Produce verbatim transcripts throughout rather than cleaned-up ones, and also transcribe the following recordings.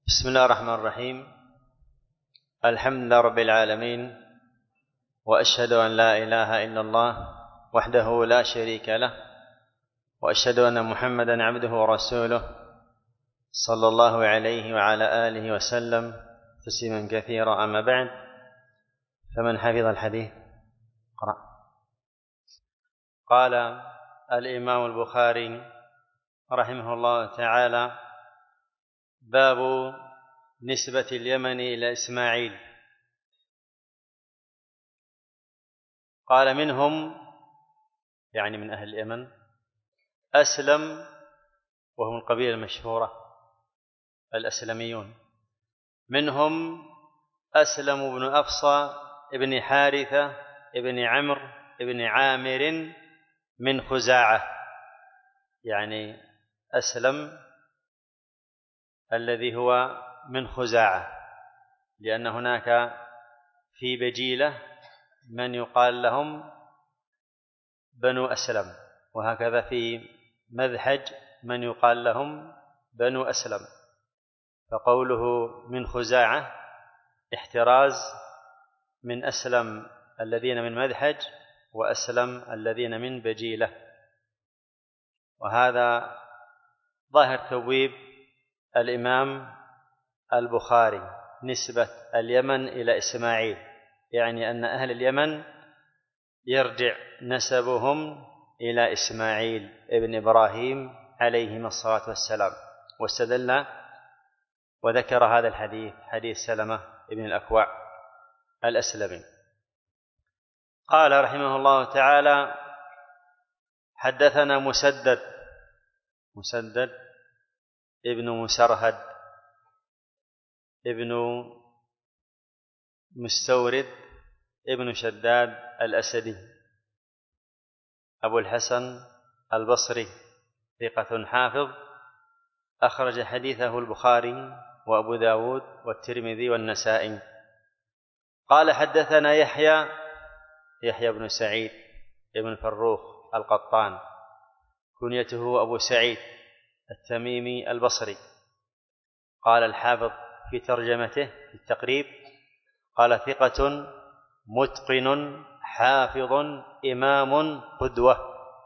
بسم الله الرحمن الرحيم. الحمد لله رب العالمين، وأشهد أن لا إله إلا الله وحده لا شريك له، وأشهد أن محمدا عبده ورسوله صلى الله عليه وعلى آله وسلم تسليما كثيرا. أما بعد، فمن حفظ الحديث قرأ. قال الإمام البخاري رحمه الله تعالى: باب نسبة اليمن إلى إسماعيل. قال: منهم، يعني من أهل اليمن، أسلم، وهم القبيلة المشهورة الأسلميون. منهم أسلم بن أفصى ابن حارثة ابن عمرو ابن عامر من خزاعة، يعني أسلم الذي هو من خزاعة، لأن هناك في بجيلة من يقال لهم بنو أسلم، وهكذا في مذحج من يقال لهم بنو أسلم. فقوله من خزاعة احتراز من أسلم الذين من مذحج وأسلم الذين من بجيلة. وهذا ظاهر تبويب الإمام البخاري نسبة اليمن إلى إسماعيل، يعني أن أهل اليمن يرجع نسبهم إلى إسماعيل ابن إبراهيم عليهما الصلاة والسلام. واستدل وذكر هذا الحديث، حديث سلمة ابن الأكوع الأسلمي. قال رحمه الله تعالى: حدثنا مسدد مسدد ابن مسرهد ابن مستورد ابن شداد الأسدي أبو الحسن البصري، ثقة حافظ، أخرج حديثه البخاري وأبو داود والترمذي والنسائي. قال: حدثنا يحيى يحيى بن سعيد ابن فروخ القطان، كنيته أبو سعيد التميمي البصري. قال الحافظ في ترجمته في التقريب: قال: ثقة متقن حافظ إمام قدوة.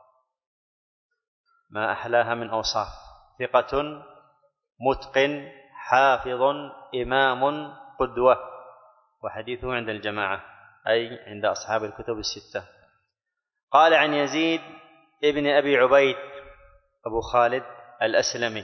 ما أحلاها من أوصاف: ثقة متقن حافظ إمام قدوة، وحديثه عند الجماعة، أي عند أصحاب الكتب الستة. قال: عن يزيد ابن أبي عبيد أبو خالد الأسلمي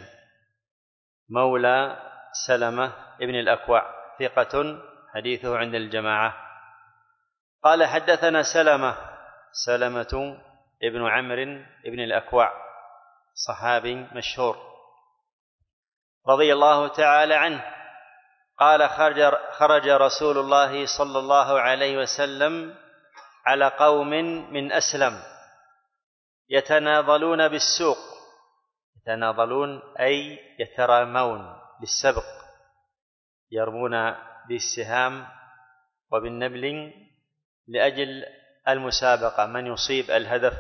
مولى سلمة ابن الأكوع، ثقة، حديثه عند الجماعة. قال: حدثنا سلمة سلمة ابن عمرو ابن الأكوع، صحابي مشهور رضي الله تعالى عنه. قال: خرج, خرج رسول الله صلى الله عليه وسلم على قوم من أسلم يتناضلون بالسوق. يتناضلون أي يترامون بالسبق، يرمون بالسهام وبالنبل لأجل المسابقة، من يصيب الهدف.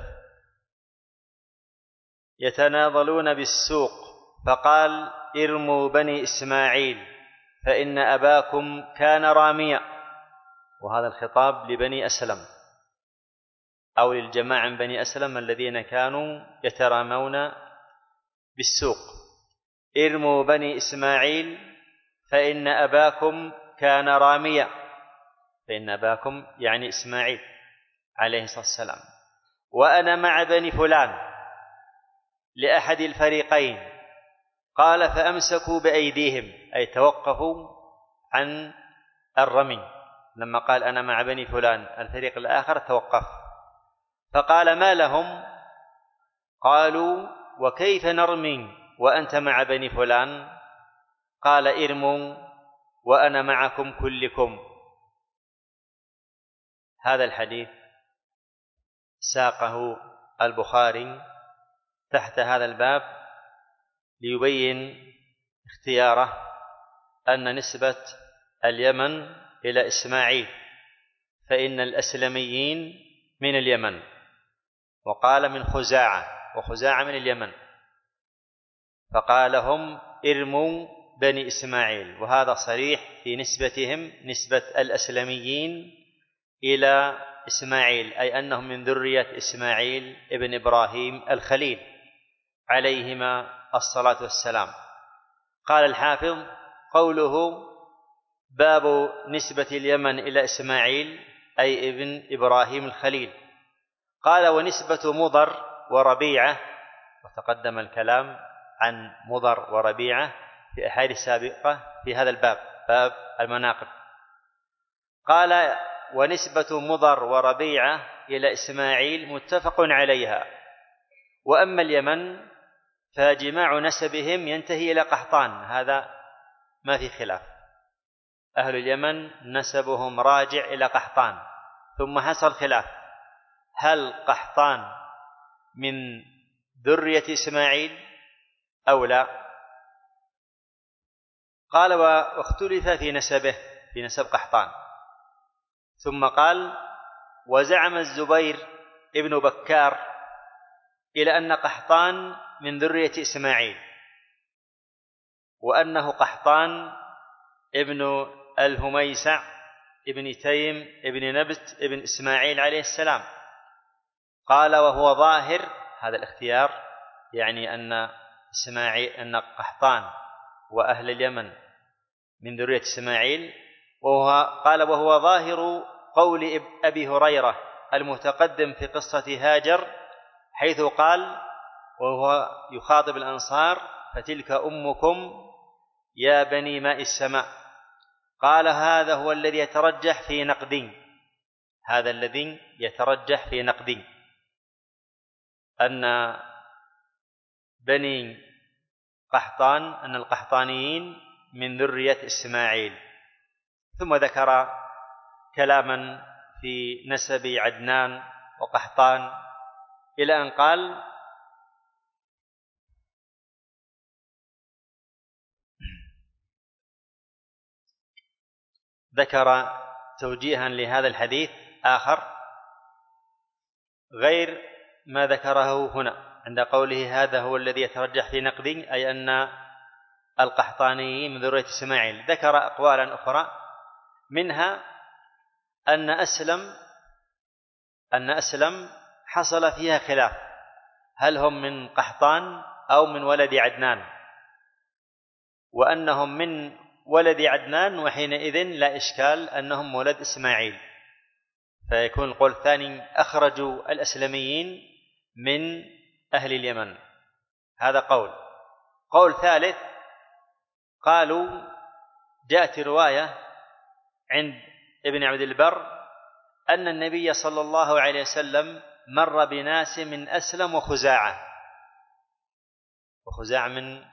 يتناضلون بالسوق، فقال: ارموا بني إسماعيل فإن أباكم كان راميا. وهذا الخطاب لبني أسلم أو للجماعة من بني أسلم الذين كانوا يترامون بالسوق. ارموا بني إسماعيل فإن أباكم كان راميا، فإن أباكم يعني إسماعيل عليه الصلاة والسلام، وأنا مع بني فلان لأحد الفريقين. قال: فأمسكوا بأيديهم، أي توقفوا عن الرمي. لما قال أنا مع بني فلان، الفريق الآخر توقف. فقال: ما لهم؟ قالوا: وكيف نرمي وأنت مع بني فلان؟ قال: ارموا وأنا معكم كلكم. هذا الحديث ساقه البخاري تحت هذا الباب ليبين اختياره أن نسبة اليمن إلى إسماعيل، فإن الأسلميين من اليمن، وقال من خزاعة، وخزاعة من اليمن، فقال: هم ارموا بني إسماعيل، وهذا صريح في نسبتهم نسبة الأسلميين إلى إسماعيل، أي أنهم من ذرية إسماعيل ابن إبراهيم الخليل عليهما الصلاة والسلام. قال الحافظ: قوله باب نسبة اليمن إلى إسماعيل أي ابن إبراهيم الخليل. قال: ونسبة مضر وربيعة، وتقدم الكلام عن مضر وربيعة في أحاديث سابقة في هذا الباب، باب المناقب. قال: ونسبة مضر وربيعة إلى إسماعيل متفق عليها، وأما اليمن فجماع نسبهم ينتهي إلى قحطان، هذا ما في خلاف. أهل اليمن نسبهم راجع إلى قحطان، ثم حصل خلاف هل قحطان من ذرية إسماعيل أو لا. قال: واختلف في نسبه، في نسب قحطان. ثم قال: وزعم الزبير ابن بكار إلى أن قحطان من ذرية إسماعيل، وأنه قحطان ابن الهميسع ابن تيم ابن نبت ابن إسماعيل عليه السلام. قال: وهو ظاهر، هذا الاختيار يعني أن إسماعيل أن قحطان وأهل اليمن من ذرية إسماعيل. وهو قال: وهو ظاهر قول أبي هريرة المتقدم في قصة هاجر، حيث قال وهو يخاطب الأنصار: فتلك أمكم يا بني ماء السماء. قال: هذا هو الذي يترجح في نقدي، هذا الذي يترجح في نقدي أن بني قحطان أن القحطانيين من ذرية إسماعيل. ثم ذكر كلاما في نسب عدنان وقحطان إلى أن قال: ذكر توجيها لهذا الحديث آخر غير ما ذكره هنا عند قوله هذا هو الذي يترجح في نقدي، أي أن القحطانيين من ذرية إسماعيل. ذكر أقوالا أخرى، منها أن أسلم أن أسلم حصل فيها خلاف، هل هم من قحطان أو من ولد عدنان، وأنهم من ولد عدنان، وحينئذ لا إشكال أنهم ولد إسماعيل، فيكون القول الثاني أخرجوا الأسلميين من أهل اليمن. هذا قول. قول ثالث، قالوا جاءت رواية عند ابن عبد البر أن النبي صلى الله عليه وسلم مر بناس من أسلم وخزاعة، وخزاعة من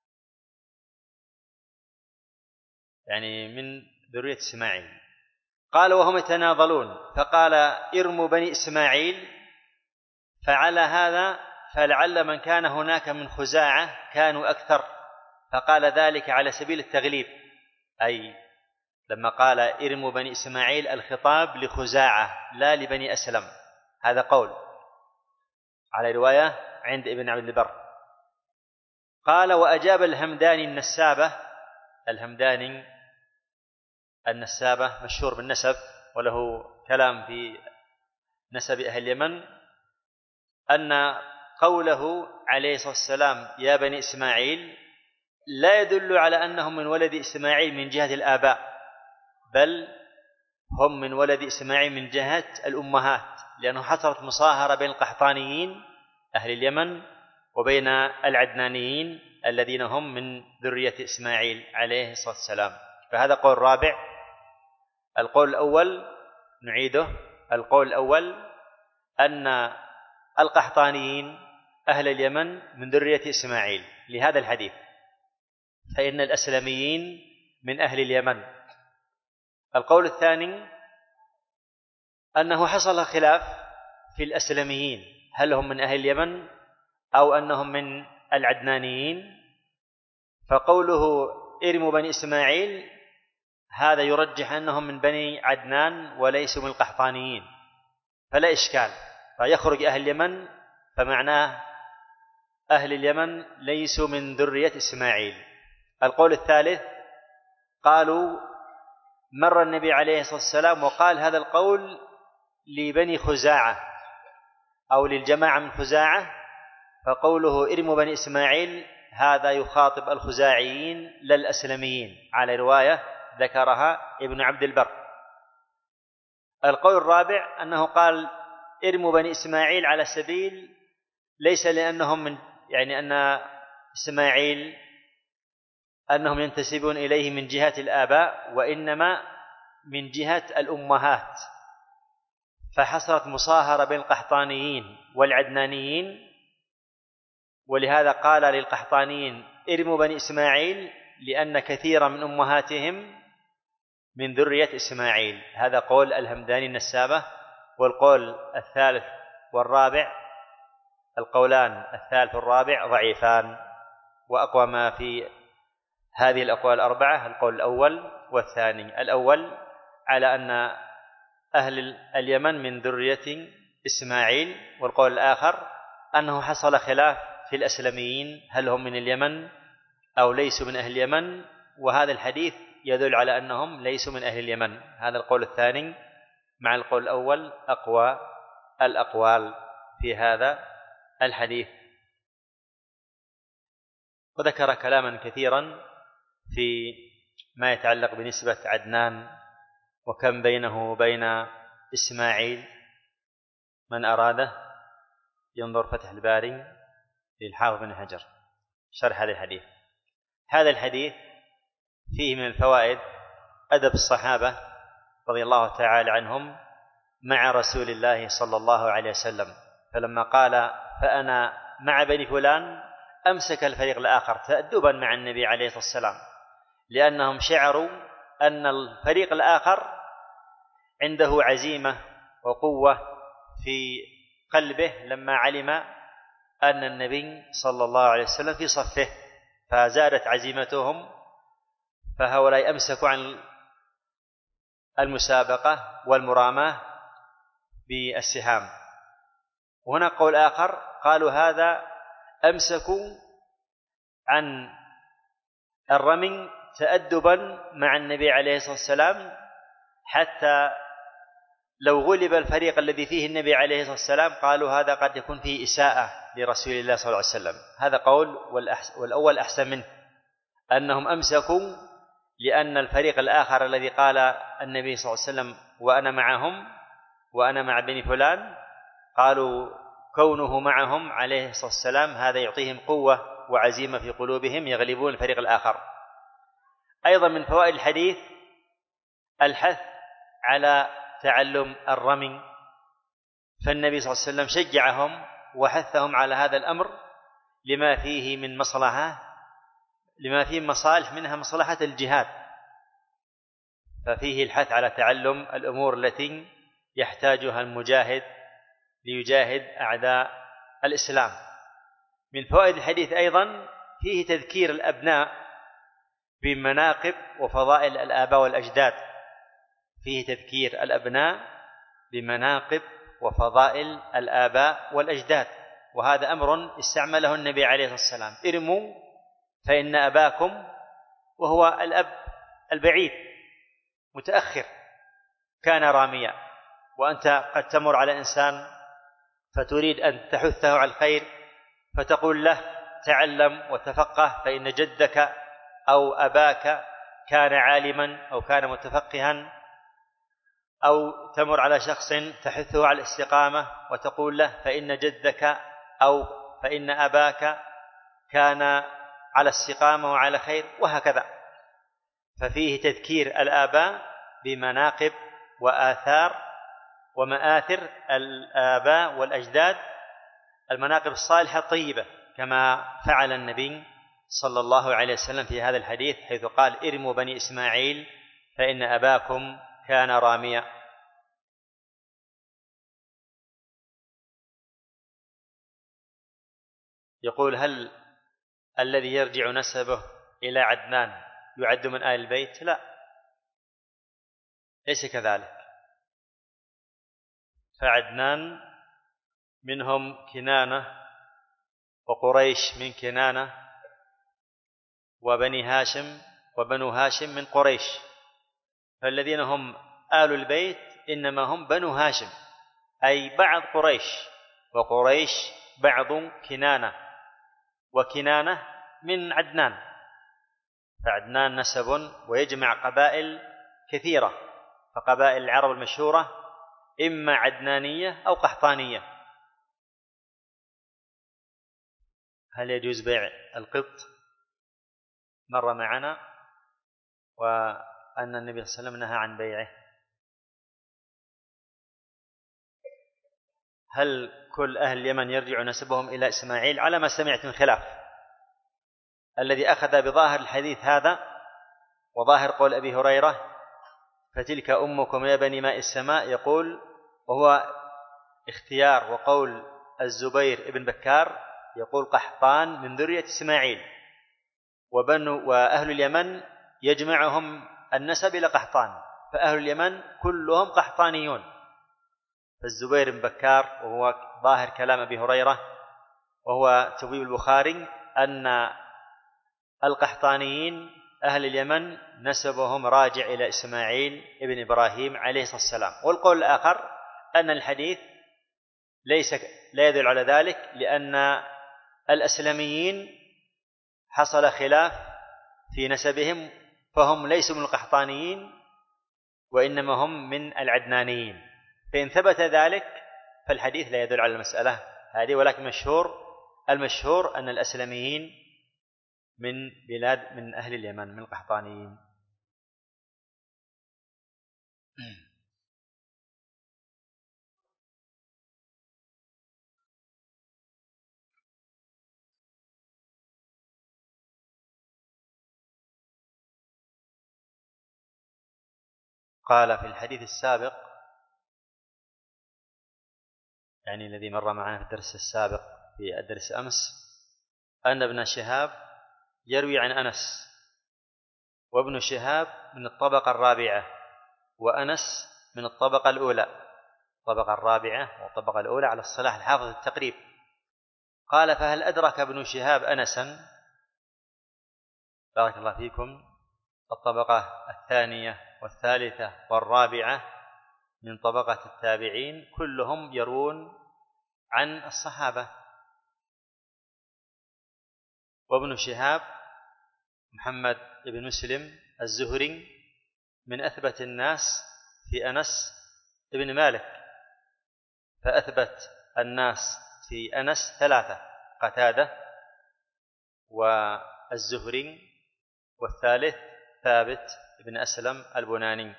يعني من ذرية إسماعيل. قال: وهم يتناضلون، فقال: ارموا بني إسماعيل. فعلى هذا فلعل من كان هناك من خزاعة كانوا أكثر، فقال ذلك على سبيل التغليب، أي لما قال ارموا بني إسماعيل الخطاب لخزاعة لا لبني أسلم. هذا قول على رواية عند ابن عبد البر. قال: وأجاب الهمداني النسابة، الهمداني النسابة مشهور بالنسب وله كلام في نسب أهل اليمن، أن قوله عليه الصلاة والسلام يا بني إسماعيل لا يدل على أنهم من ولد إسماعيل من جهة الآباء، بل هم من ولد إسماعيل من جهة الأمهات، لأنه حصلت مصاهرة بين القحطانيين أهل اليمن وبين العدنانيين الذين هم من ذرية إسماعيل عليه الصلاة والسلام. فهذا قول رابع. القول الأول نعيده، القول الأول أن القحطانيين أهل اليمن من ذرية إسماعيل لهذا الحديث، فإن الأسلميين من أهل اليمن. القول الثاني أنه حصل خلاف في الأسلميين، هل هم من أهل اليمن أو أنهم من العدنانيين، فقوله ارموا بني إسماعيل هذا يرجح أنهم من بني عدنان وليسوا من القحطانيين، فلا إشكال، فيخرج أهل اليمن فمعناه أهل اليمن ليسوا من ذرية إسماعيل. القول الثالث قالوا مر النبي عليه الصلاة والسلام وقال هذا القول لبني خزاعة أو للجماعة من خزاعة، فقوله ارموا بني إسماعيل هذا يخاطب الخزاعيين لا الأسلميين، على رواية ذكرها ابن عبد البر. القول الرابع أنه قال ارموا بني إسماعيل على سبيل ليس لأنهم من يعني أن إسماعيل أنهم ينتسبون إليه من جهة الآباء، وإنما من جهة الأمهات، فحصلت مصاهرة بين القحطانيين والعدنانيين، ولهذا قال للقحطانيين ارموا بني إسماعيل لأن كثيرا من أمهاتهم من ذرية إسماعيل. هذا قول الهمداني النسابة. والقول الثالث والرابع القولان الثالث والرابع ضعيفان، وأقوى ما في هذه الأقوال الأربعة القول الأول والثاني. الأول على أن أهل اليمن من ذرية إسماعيل، والقول الآخر أنه حصل خلاف في الأسلميين هل هم من اليمن أو ليسوا من أهل اليمن، وهذا الحديث يدل على أنهم ليسوا من أهل اليمن. هذا القول الثاني مع القول الأول أقوى الأقوال في هذا الحديث. وذكر كلاما كثيرا في ما يتعلق بنسبة عدنان وكم بينه وبين إسماعيل. من أراده ينظر فتح الباري للحافظ بن حجر شرح هذا الحديث. هذا الحديث فيه من الفوائد أدب الصحابة رضي الله تعالى عنهم مع رسول الله صلى الله عليه وسلم، فلما قال فأنا مع بني فلان أمسك الفريق الآخر تأدبا مع النبي عليه الصلاة والسلام، لأنهم شعروا أن الفريق الآخر عنده عزيمة وقوة في قلبه لما علم أن النبي صلى الله عليه وسلم في صفه، فزادت عزيمتهم، فهؤلاء أمسكوا عن المسابقة والمراماة بالسهام. وهنا قول آخر قالوا هذا أمسكوا عن الرمي تأدبا مع النبي عليه الصلاة والسلام، حتى لو غلب الفريق الذي فيه النبي عليه الصلاة والسلام قالوا هذا قد يكون فيه إساءة لرسول الله صلى الله عليه وسلم. هذا قول، والأول أحسن منه، أنهم أمسكوا لأن الفريق الآخر الذي قال النبي صلى الله عليه وسلم وأنا معهم وأنا مع بني فلان، قالوا كونه معهم عليه الصلاة والسلام هذا يعطيهم قوة وعزيمة في قلوبهم يغلبون الفريق الآخر. أيضا من فوائد الحديث الحث على تعلم الرمي، فالنبي صلى الله عليه وسلم شجعهم وحثهم على هذا الأمر لما فيه من مصلحة لما فيه مصالح منها مصلحة الجهاد، ففيه الحث على تعلم الأمور التي يحتاجها المجاهد ليجاهد أعداء الإسلام. من فوائد الحديث أيضا فيه تذكير الأبناء بمناقب وفضائل الآباء والأجداد، فيه تذكير الأبناء بمناقب وفضائل الآباء والأجداد، وهذا أمر استعمله النبي عليه الصلاة والسلام. ارموا فإن أباكم، وهو الأب البعيد متأخر كان راميا، وأنت قد تمر على إنسان فتريد أن تحثه على الخير فتقول له تعلم وتفقه فإن جدك أو أباك كان عالما أو كان متفقها، أو تمر على شخص تحثه على الاستقامة وتقول له فإن جدك أو فإن أباك كان على استقامة وعلى خير، وهكذا. ففيه تذكير الآباء بمناقب وآثار ومآثر الآباء والأجداد، المناقب الصالحة الطيبة، كما فعل النبي صلى الله عليه وسلم في هذا الحديث حيث قال ارموا بني إسماعيل فإن أباكم كان راميا. يقول هل الذي يرجع نسبه إلى عدنان يعد من آل البيت؟ لا، ليس كذلك، فعدنان منهم كنانة وقريش من كنانة وبني هاشم وبنو هاشم من قريش، فالذين هم آل البيت إنما هم بنو هاشم أي بعض قريش، وقريش بعض كنانة، وكنانة من عدنان، فعدنان نسب ويجمع قبائل كثيرة، فقبائل العرب المشهورة إما عدنانية أو قحطانية. هل يجوز بيع القط؟ مر معنا وأن النبي صلى الله عليه وسلم نهى عن بيعه. هل كل أهل اليمن يرجع نسبهم إلى إسماعيل؟ على ما سمعت من خلاف. الذي أخذ بظاهر الحديث هذا وظاهر قول أبي هريرة فتلك أمكم يا بني ماء السماء، يقول وهو اختيار وقول الزبير ابن بكار، يقول قحطان من ذرية إسماعيل، وبنو وأهل اليمن يجمعهم النسب إلى قحطان، فأهل اليمن كلهم قحطانيون. فالزبير بن بكار وهو ظاهر كلام أبي هريرة وهو تبويب البخاري أن القحطانيين أهل اليمن نسبهم راجع إلى إسماعيل ابن إبراهيم عليه الصلاة والسلام. والقول الآخر أن الحديث ليس لا يدل على ذلك، لأن الأسلميين حصل خلاف في نسبهم، فهم ليسوا من القحطانيين وإنما هم من العدنانيين، فإن ثبت ذلك فالحديث لا يدل على المسألة هذه. ولكن مشهور المشهور أن الأسلميين من بلاد من أهل اليمن من القحطانيين. قال في الحديث السابق، يعني الذي مر معنا في الدرس السابق في الدرس أمس، أن ابن شهاب يروي عن أنس، وابن شهاب من الطبقة الرابعة، وأنس من الطبقة الأولى، الطبقة الرابعة والطبقة الأولى على الصلاح الحافظ التقريب. قال فهل أدرك ابن شهاب أنسا؟ بارك الله فيكم. الطبقة الثانية والثالثة والرابعة من طبقة التابعين كلهم يرون عن الصحابة. وابن شهاب محمد بن مسلم الزهري من أثبت الناس في أنس بن مالك، فأثبت الناس في أنس ثلاثة: قتادة والزهري والثالث ثابت بن أسلم البناني.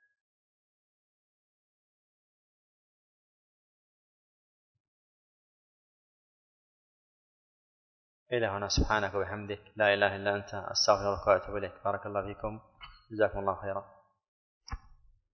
إلى هنا سبحانك وبحمدك لا إله إلا أنت أستغفرك وأتوب إليك. بارك الله فيكم، جزاكم الله خيرا.